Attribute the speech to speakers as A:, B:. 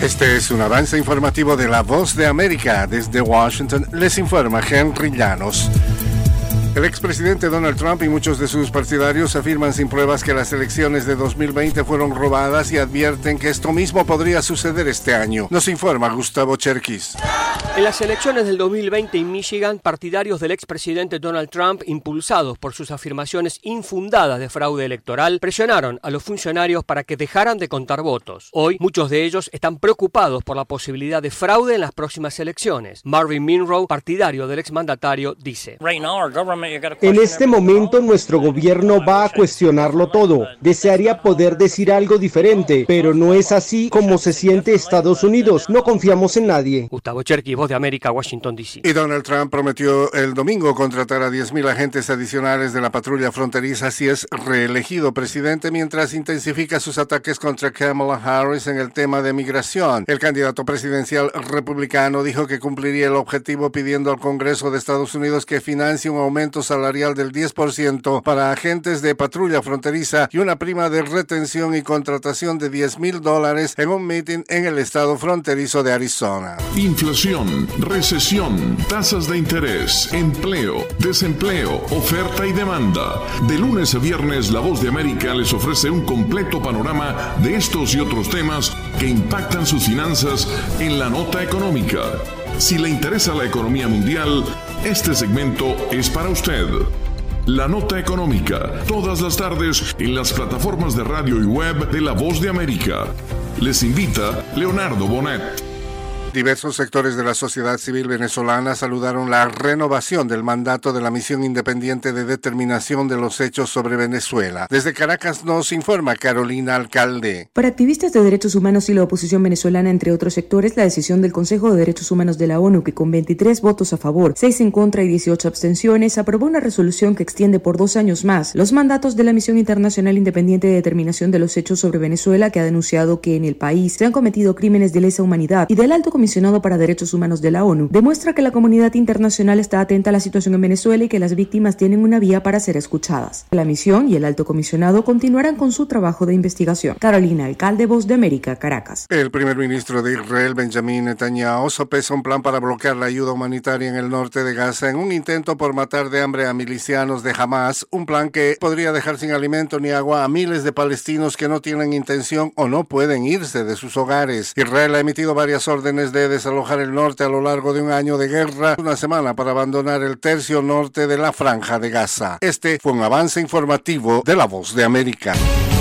A: Este es un avance informativo de La Voz de América. Desde Washington les informa Henry Llanos. El expresidente Donald Trump y muchos de sus partidarios afirman sin pruebas que las elecciones de 2020 fueron robadas y advierten que esto mismo podría suceder este año. Nos informa Gustavo Cherkis.
B: En las elecciones del 2020 en Michigan, partidarios del expresidente Donald Trump, impulsados por sus afirmaciones infundadas de fraude electoral, presionaron a los funcionarios para que dejaran de contar votos. Hoy, muchos de ellos están preocupados por la posibilidad de fraude en las próximas elecciones. Marvin Monroe, partidario del exmandatario, dice:
C: En este momento nuestro gobierno va a cuestionarlo todo. Desearía poder decir algo diferente, pero no es así como se siente Estados Unidos. No confiamos en nadie.
B: Gustavo Cherkis, Voz de América, Washington, D.C.
A: Y Donald Trump prometió el domingo contratar a 10,000 agentes adicionales de la patrulla fronteriza si es reelegido presidente, mientras intensifica sus ataques contra Kamala Harris en el tema de migración. El candidato presidencial republicano dijo que cumpliría el objetivo pidiendo al Congreso de Estados Unidos que financie un aumento salarial del 10% para agentes de patrulla fronteriza y una prima de retención y contratación de $10,000 en un meeting en el estado fronterizo de Arizona.
D: Inflación, recesión, tasas de interés, empleo, desempleo, oferta y demanda. De lunes a viernes, La Voz de América les ofrece un completo panorama de estos y otros temas que impactan sus finanzas en la nota económica. Si le interesa la economía mundial, este segmento es para usted. La Nota Económica, todas las tardes en las plataformas de radio y web de La Voz de América. Les invita Leonardo Bonet.
A: Diversos sectores de la sociedad civil venezolana saludaron la renovación del mandato de la Misión Independiente de Determinación de los Hechos sobre Venezuela. Desde Caracas nos informa Carolina Alcalde.
E: Para activistas de derechos humanos y la oposición venezolana, entre otros sectores, la decisión del Consejo de Derechos Humanos de la ONU, que con 23 votos a favor, 6 en contra y 18 abstenciones, aprobó una resolución que extiende por 2 años más los mandatos de la Misión Internacional Independiente de Determinación de los Hechos sobre Venezuela, que ha denunciado que en el país se han cometido crímenes de lesa humanidad, y del Alto Comisionado para Derechos Humanos de la ONU, demuestra que la comunidad internacional está atenta a la situación en Venezuela y que las víctimas tienen una vía para ser escuchadas. La misión y el Alto Comisionado continuarán con su trabajo de investigación. Carolina Alcalde, Voz de América, Caracas.
A: El primer ministro de Israel, Benjamin Netanyahu, sopesa un plan para bloquear la ayuda humanitaria en el norte de Gaza en un intento por matar de hambre a milicianos de Hamas, un plan que podría dejar sin alimento ni agua a miles de palestinos que no tienen intención o no pueden irse de sus hogares. Israel ha emitido varias órdenes de desalojar el norte a lo largo de un año de guerra, una semana para abandonar el tercio norte de la Franja de Gaza. Este fue un avance informativo de La Voz de América.